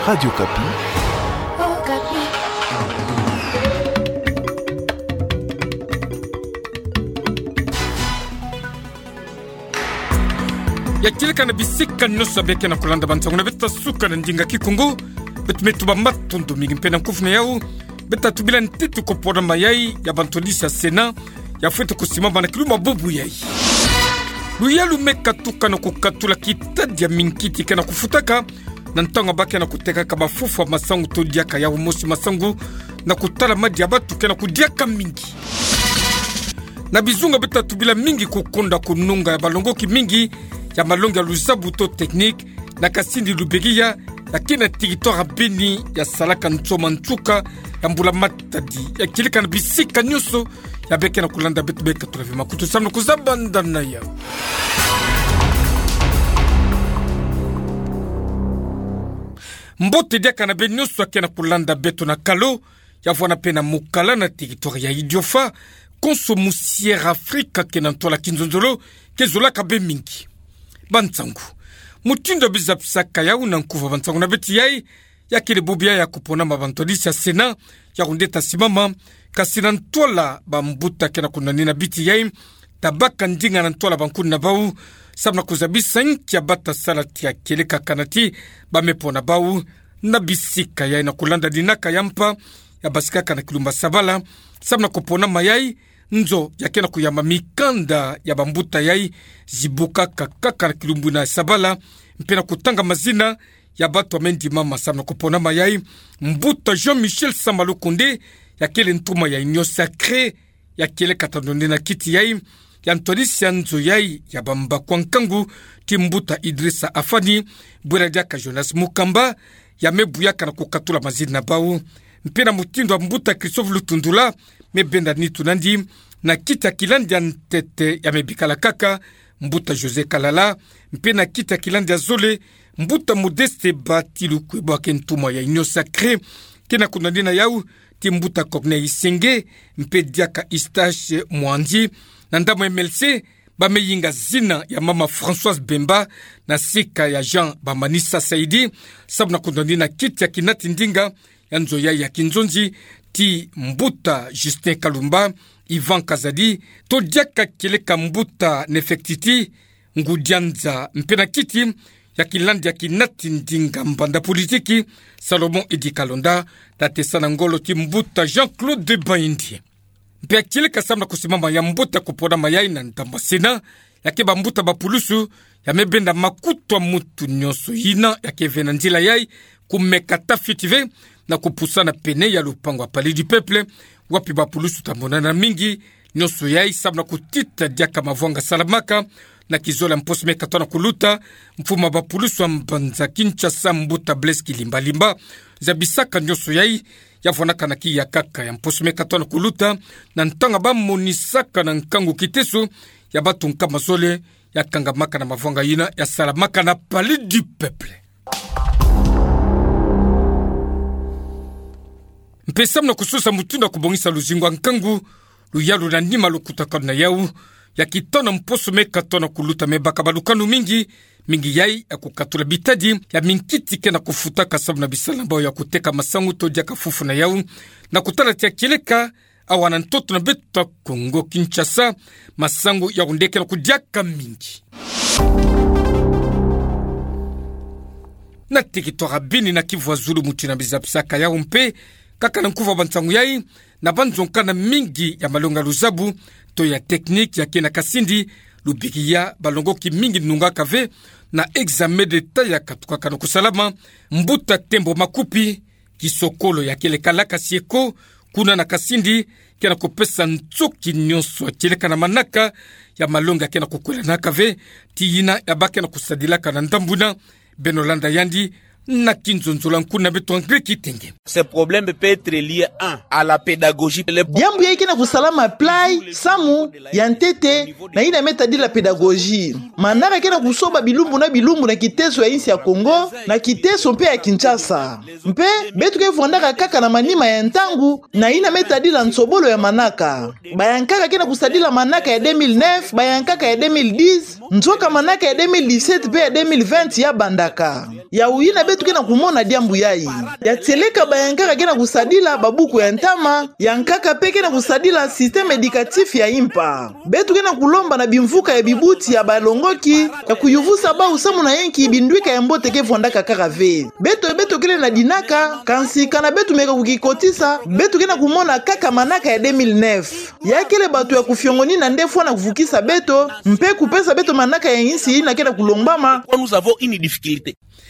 Radio Kapi. Oh, Kapi. Yakilika na bisika nosa beke na kulanda bantangu na beta suka na njinga kikungu bet metuba matundu mingi mpena mkufuna yau beta tubila ntitu kopora mayai ya bantolisa sena ya fuete kusimama na kiluma bubu yai luyalu meka tuka na kukatula kitadia minkiti kena kufutaka na ntanga bake na kuteka kaba fufu wa masangu to diaka ya umosi masangu na kutala madi ya batu kena kudiaka mingi na bizunga beta tubila mingi kukonda kununga ya balongoki mingi ya malonga luzabu to technique na kasindi lubegia ya kina territoire Beni ya salaka ntsoma ntuka ya mbula matadi ya kilika na bisika nyuso ya beke na kulanda betu beka tulevima kutusamna kuzabanda na ya mbote diaka na Beni nyuso ya kena kulanda betu na kalo ya vwana pena mukala na territoire ya Idiofa konso musiere Afrika kena ntola kinzonzolo kezola kabe mingi bantangu mutindo bizapsaka ya unankuva bantangu na beti yai ya kile bubia ya kupona mabantolisi ya sena ya kundeta simama kasina ntola bambuta kena kunanina biti yai tabaka ndinga na ntola bankuni na bau sabna kuzabisa nki ya bata salati ya kile kakanati bamepona bau na bisika yai na kulanda dinaka yampa ya basikaka na kilumba sabala sabna kupona mayai nzo ya kena kuyama mikanda ya bambuta yai zibuka kakaka na kilumbu na sabala mpena kutanga mazina ya batu wa mendi mama sabna kupona mayai mbuta Jean-Michel Sambalo Konde ya kele ntuma ya inyo sacré ya kele katandonde na kiti yai ya ntonisi ya nzo yai ya bamba kwa nkangu ti mbuta Idrissa Afani bwela diaka Jonas Mukamba ya mebuyaka na kukatula mazina bau mpena mutindo wa mbuta Christophe Lutundula mebenda nitu nandi na kita kilandi ya ntete ya mebikala kaka mbuta José Kalala mpena kita kilandi ya zole mbuta Modeste Batilu kwebwa kentuma ya inyo sacré kena kunandina yau ti mbuta Corneille Isenge mpe diaka Istache Mwandi na ndamo MLC bameyinga zina ya mama Françoise Bemba na sika ya Jean Bamanisa Saidi sabu na kunandina kiti ya kinati ndinga ya nzoya ya kinzonzi ti mbuta Justin Kalumba Ivan Kazadi to diaka keleka mbuta Nefektiti ngudianza mpena kiti ya kilandi ya kinati ndinga mbanda politiki Salomon Edi Kalonda tatesana ngolo ti mbuta Jean-Claude de Baindi mpe keleka samna kusimama ya mbuta kupona mayai na ntamba sena yake bambuta bapulusu ya mebenda makutwa mutu nyonso yina yake vena nzila yai kumekata fitive na kupusana pene ya lupango wa Palais du Peuple wapi bapulusu tambonana mingi nyonso yai sabna kutita diaka mavwanga salamaka na kizola mposu mekatona kuluta mfuma bapulusu wa mbanza Kinshasa mbuta Blaise Kilimbalimba zabisaka nyonso yai yavwanaka na ki ya kaka ya mposu mekatona kuluta na ntanga bamonisaka na nkangu kitesu ya batu nkama zole ya kangamaka na mavwanga yina ya salamaka na Palais du Peuple mpesam na kususa mutunda kubongisa luzingo nkangu luyalu na nima lukutaka na yau ya kitona mposo mekatona kuluta mebaka balukanu mingi yai ya kukatula bitadi ya minkiti kena kufutaka sabu na bisalambao ya kuteka masangu to diaka fufu na yau na kutala tia kileka awana ntoto na beta Kongo Kinshasa masangu ya undeke na kudiaka mingi na territoire Beni na Kivu ya Zulu mutina bizapsaka yau mpe kaka na nkuva bantangu yai na banzonkana mingi ya malonga luzabu to ya teknik ya kena kasindi lubikia balongoki mingi nunga kave na examen d'etat ya katukaka na kusalama mbuta tembo makupi kisokolo ya kele kalaka sieko kuna na kasindi kena kupesa ntsoki nyonso keleka na manaka ya malonga kena kukwela na kave tiyina ya bake na kusadilaka na ndambuna Benolanda Yandi na kinzonzola nkuna beto angre kitenge. Ce problème peut être lié à la pédagogie. Diambu ya ikina kusalama play samu ya ntete na ina meta di la pédagogie. Manaka kena kusoba bilumbu na kiteso ya insi ya Kongo na kiteso mpe ya Kinshasa. Mpe betu ke vondaka kaka na manima ya ntangu na ina meta di la nsobolo ya manaka. Bayankaka kena kusadila manaka ya 2009, bayankaka ya 2010, nzoka manaka ya 2017 pe ya 2020 ya bandaka. Ya uina betu kena kumona diambu yai ya teleka bayankaka kena kusadila babuku ya ntama yankaka pe kena kusadila système éducatif ya impa betu kena kulomba na bimvuka ya bibuti ya balongoki ya kuyuvusa ba usamu na yenki bindwika ya mbote ke fondaka karave betu kele na dinaka kansi kana betu meka kukikotisa betu kena kumona kaka manaka ya 2009 ya kele batu ya kufiongoni na ndefu na kuvukisa beto mpe kupesa beto manaka ya insi na kena kulombama. Nous avons une difficulté.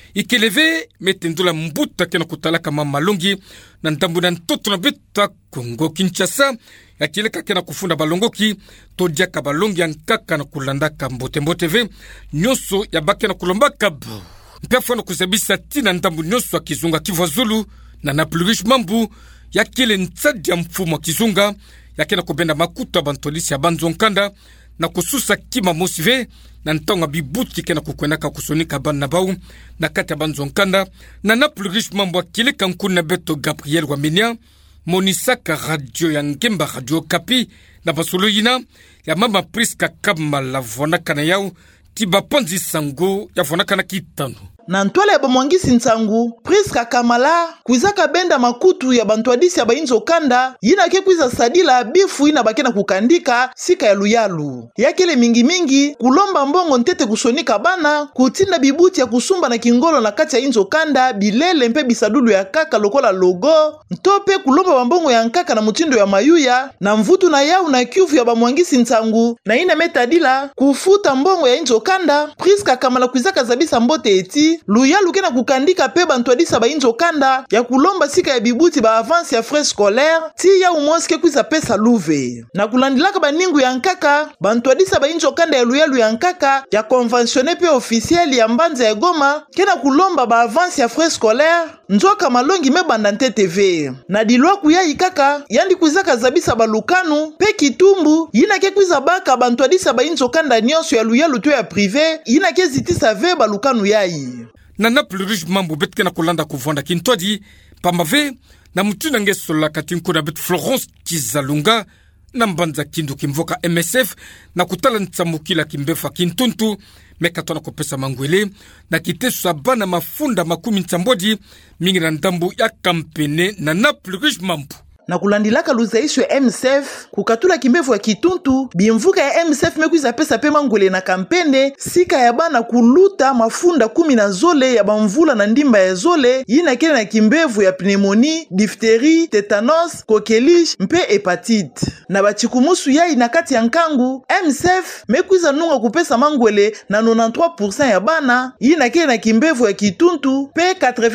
Ikeleve metendula mbuta kena kutalaka mama longi na ntambu na ntoto na beta Kongo Kinshasa ya kileka kena kufunda balongoki todiaka balongi ya nkaka na kulandaka mbote ve nyoso ya bake na kulombaka mpe afwana kuzabisa tina ntambu nyoso ya kizunga Kivu Zulu na plurish mambu ya kile ntsadi ya mfumo wa kizunga ya kena kubenda makuta bantolisi ya banzonkanda na kususa kima mosive na ntonga bibuti kena kukwenaka kusonika bana bau na kati ya banzonkanda na plurish mambo kileka nkuna beto Gabriel Waminia Monisaka radio ya Ngemba Radio Kapi na basolo yina ya mama Priska Kamala vonaka na yao tiba ponzi sango ya vonaka na kitano na ntwala ya bamwangisi nsangu Priska Kamala kuizaka benda makutu ya bantwadisi ya bainzo kanda yina ke kuiza sadila bifu ina bakena kukandika sika ya luyalu yakele mingi kulomba mbongo ntete kusonika bana kutinda bibuti ya kusumba na kingolo na kati ya inzo kanda bilele mpe bisadulu ya kaka lokola logo ntope kulomba mbongo ya nkaka na mutindo ya mayuya na mvutu na yau na kyufu ya bamwangisi nsangu na ina metadila kufuta mbongo ya inzo kanda Priska Kamala kuizaka zabisa mbote eti luyalu kena kukandika pe bantwadisa ba inzo kanda ya kulomba sika ya bibuti ba avance ya frais scolaire ti ya umwanske kuisa pesa luve na kulandilaka baningu ya nkaka bantwadisa ba inzo kanda ya luyalu ya nkaka ya conventionné pe officiel ya mbanza ya Goma kena kulomba ba avance ya frais scolaire nzoka malongi mebanda nte TV na dilwa kuya ikaka yandi kuizaka zabisa balukanu pe kitumbu yina ke kuiza baka bantwadisa ba inzo kanda nyonso ya luyalu to ya privé yina ke zitisa ve balukanu yai na plurish mambo betke na kulanda kuvonda kintodi pamave na mutuna ngesola katinku na bet Florence Kizalunga na mbanza kindu kimvoka MSF na kutala ntsamukila kimbefa kintuntu mekatona kopesa mangwele na kitesu bana mafunda makumi ntambodi mingi na ndambu ya kampene na plurish mambo na kulandilaka luzaisho ya MSF kukatula kimbevu ya kituntu bimvuka ya MSF mekuiza pesa pe mangwele na kampene sika ya bana kuluta mafunda 10 na zole ya bamvula na ndimba ya zole yina kele na kimbevu ya pneumonie, diphtérie, tétanos, coqueliche mpe hépatite na bachikumusu yai na kati ya nkangu MSF mekuiza nunga kupesa mangwele na 93% ya bana yina kele na kimbevu ya kituntu pe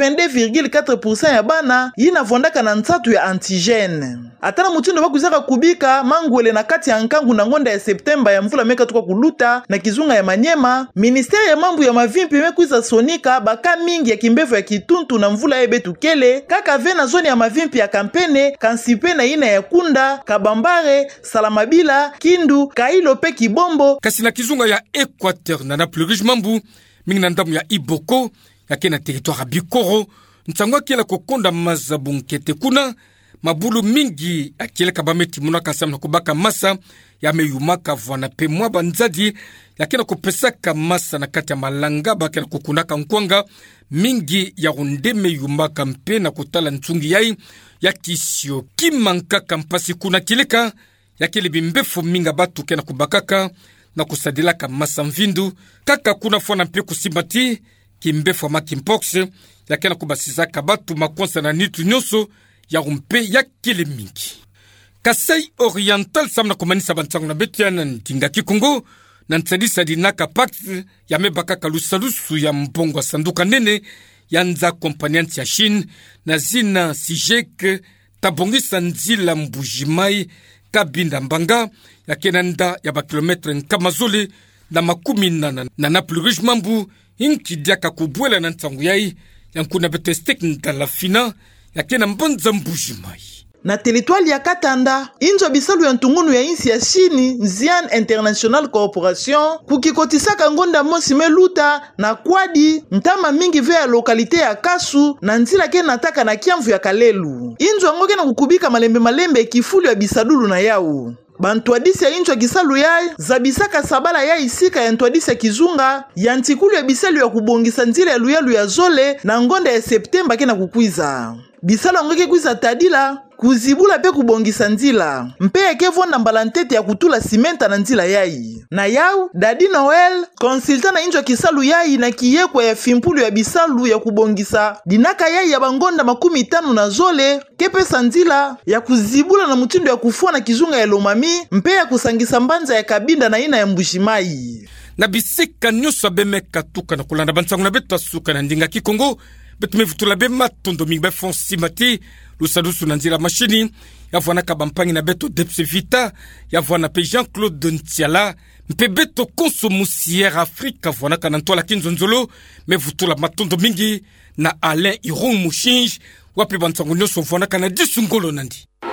82,4% ya bana yina vondaka na nsatu ya antigène atana mutindo bakuzaka kubika mangwele na kati ya nkangu na ngonda ya Septemba ya mvula meka tuka kuluta na kizunga ya Manyema ministeri ya mambu ya mavimpi mekuiza sonika baka mingi ya kimbevu ya kituntu na mvula ya betukele kaka ve na zoni ya mavimpi ya kampene kansipe na ina ya Kunda Kabambare Salamabila Kindu Kailo pe Kibombo kasi na kizunga ya Equateur na plurish mambu mingi na ndamu ya Iboko ya kena territoire Bikoro ntangwa kila kokonda mazabunkete kuna mabulu mingi akile kabameti munaka samna kubaka masa ya meyumaka vwana pe mwa banzadi ya kena kupesaka masa na kati ya malanga ba kena kukunaka nkwanga mingi ya runde meyumaka mpe na kutala ntungi yai ya kisio kimanka kampasi kuna kileka ya kile bimbefu minga batu kena kubakaka na kusadilaka masa mvindu kaka kuna fwana mpe kusimbati kimbefu makimpox ya kena kubasizaka batu makonsa na nitu nyoso ya rumpe ya kile mingi. Kasai Oriental samna kumanisa bantangu na betiana ntinga kikungo na ntsadisa dinaka pact ya mebaka kalusalusu ya mbongo wa sanduka nene ya nza kompanianti ya Chine na zina Sijek tabongisa nzila mbujimai kabinda mbanga ya kenanda ya bakilometre nkamazole na makumi na plurish mambu inki diaka kubwela na ntangu yai yankuna betestek ntalafina ya kena mbonza mbujimai na teritwali ya Katanda inzo bisalu ya ntungunu ya insi ya Chini Nzian International Corporation kukikotisaka ngonda mosi meluta na kwadi ntama mingi ve ya lokalite ya Kasu na nzila ke nataka na kiamvu ya Kalelu inzo angoke na kukubika malembe kifulu ya bisadulu na yau bantwadisi ya inchwa kisalu yai zabisaka sabala ya isika ya ntwadisi ya kizunga ya ntikulu ya bisalu ya kubongisa nzila ya luyalu ya zole na ngonda ya Septemba kena kukwiza bisalu angoke kwiza tadila kuzibula pe kubongisa nzila mpe yakevonda mbala ntete ya kutula simenta na nzila yai na yau Dadi Noel konsilta na injwa kisalu yai na kiyekwa ya fimpulu ya bisalu ya kubongisa dinaka yai ya bangonda 50 na zole kepesa nzila ya kuzibula na mutindo ya kufua na kizunga ya Lomami mpe ya kusangisa mbanza ya Kabinda na ina ya Mbushimai na bisika nyuso bemeka tuka na kulanda bansangu na beto asuka na ndinga kikongo betume vutula bema tondo mingi befonsi mati lusadusu na nzila mashini ya vwana kabampangi na beto Depse Vita ya vwana pe Jean-Claude Ntiala mpe beto Konso Moussière Afrika vwana kanantola Kinzonzolo me vutula matondo mingi na Alain Irung Mushinj wapi bansangu nyuso vwana kana disungolo nandi